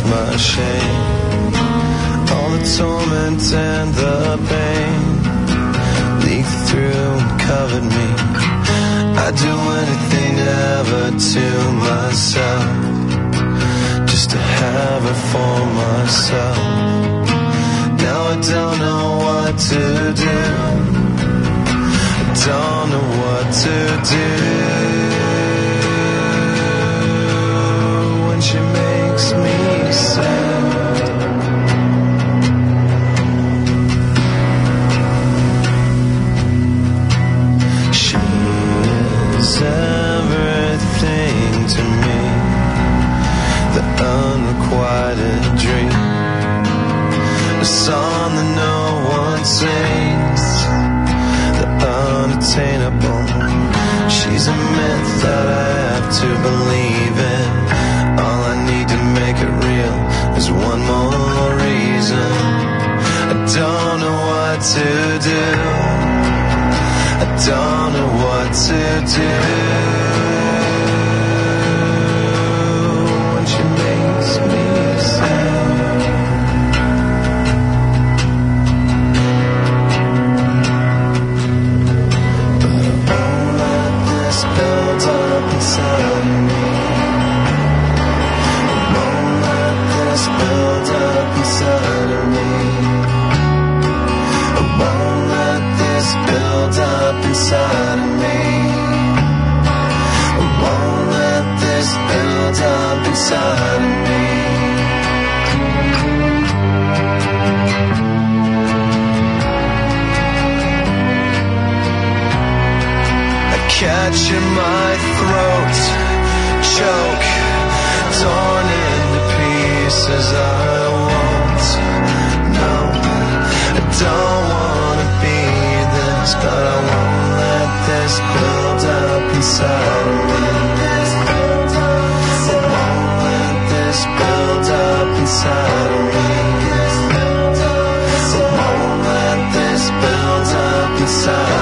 my shame. All the torment and the pain leaked through and covered me. I'd do anything ever to myself, just to have it for myself. Now I don't know what to do. I don't know what to do when she makes me sad. Everything to me, the unrequited dream, a song that no one sings, the unattainable. She's a myth that I have to believe in. All I need to make it real is one more reason. I don't know what to do. I don't know what to do when she makes me sad. But I won't let this build up inside of me. I won't let this build up inside of me. I won't let this build up inside of me. I won't let this build up inside of me. I catch in my throat, choke, torn into pieces. I won't, no, I don't wanna be this, but I won't let this build up inside of me. I won't let this build up inside of me. I won't let this build up inside of me.